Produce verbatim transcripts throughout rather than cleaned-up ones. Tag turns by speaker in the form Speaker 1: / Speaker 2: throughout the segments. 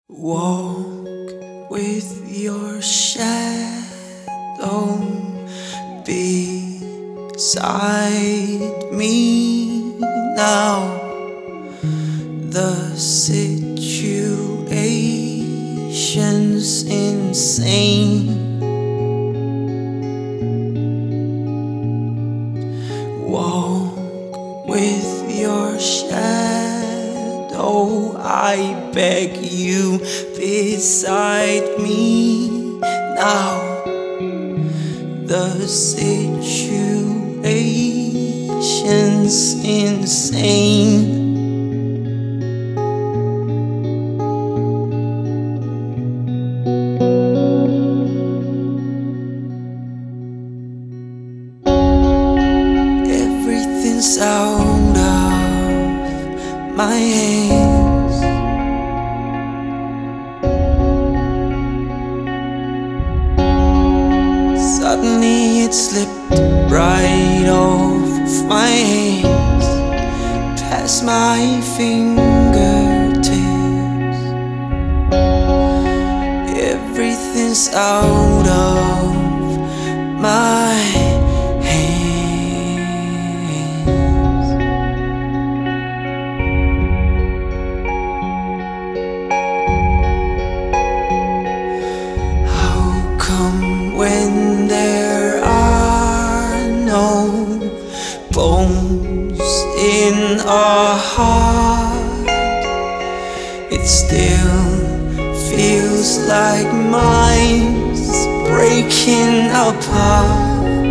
Speaker 1: Walk with your shadow beside me now. The situation's insane. Walk with your shadow, I beg you, beside me now. The situation's insane. Everything's out of my hands. Suddenly it slipped right off of my hands, past my fingertips. Everything's out of my when there are no bones in our heart. It still feels like mine's breaking apart.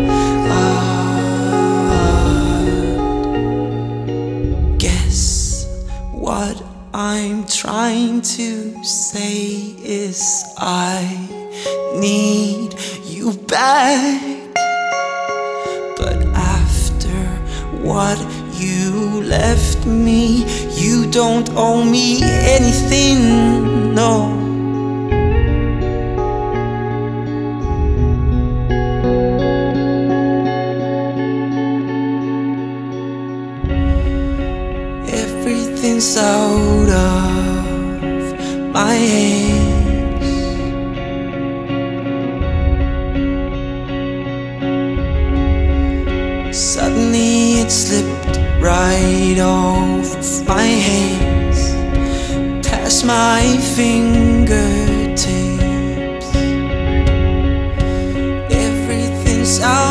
Speaker 1: Guess what I'm trying to say is I need you back. But after what you left me, you don't owe me anything, no. Everything's out of my hands. Suddenly it slipped right off of my hands, past my fingertips. Everything's out